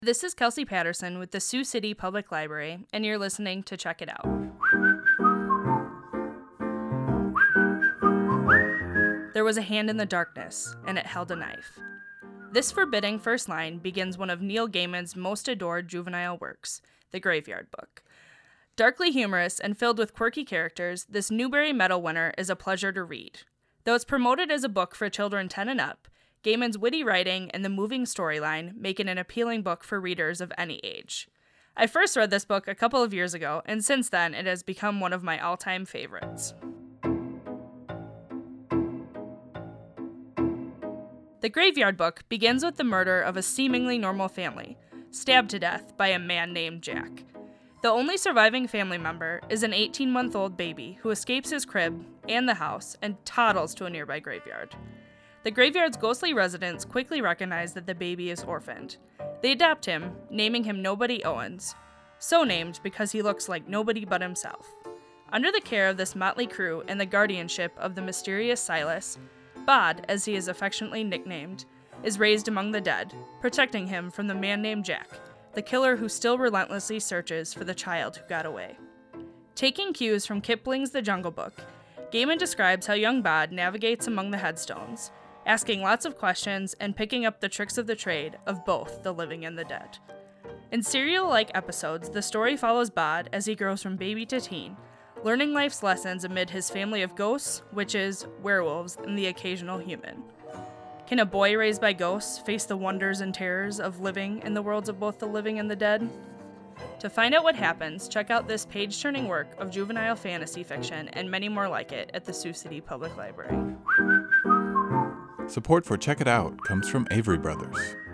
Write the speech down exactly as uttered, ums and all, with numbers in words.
This is Kelsey Patterson with the Sioux City Public Library, and you're listening to Check It Out. There was a hand in the darkness, and it held a knife. This forbidding first line begins one of Neil Gaiman's most adored juvenile works, The Graveyard Book. Darkly humorous and filled with quirky characters, this Newbery Medal winner is a pleasure to read. Though it's promoted as a book for children ten and up, Gaiman's witty writing and the moving storyline make it an appealing book for readers of any age. I first read this book a couple of years ago, and since then it has become one of my all-time favorites. The Graveyard Book begins with the murder of a seemingly normal family, stabbed to death by a man named Jack. The only surviving family member is an eighteen-month-old baby who escapes his crib and the house and toddles to a nearby graveyard. The graveyard's ghostly residents quickly recognize that the baby is orphaned. They adopt him, naming him Nobody Owens, so named because he looks like nobody but himself. Under the care of this motley crew and the guardianship of the mysterious Silas, Bod, as he is affectionately nicknamed, is raised among the dead, protecting him from the man named Jack, the killer who still relentlessly searches for the child who got away. Taking cues from Kipling's The Jungle Book, Gaiman describes how young Bod navigates among the headstones, asking lots of questions and picking up the tricks of the trade of both the living and the dead. In serial-like episodes, the story follows Bod as he grows from baby to teen, learning life's lessons amid his family of ghosts, witches, werewolves, and the occasional human. Can a boy raised by ghosts face the wonders and terrors of living in the worlds of both the living and the dead? To find out what happens, check out this page-turning work of juvenile fantasy fiction and many more like it at the Sioux City Public Library. Support for Check It Out comes from Avery Brothers.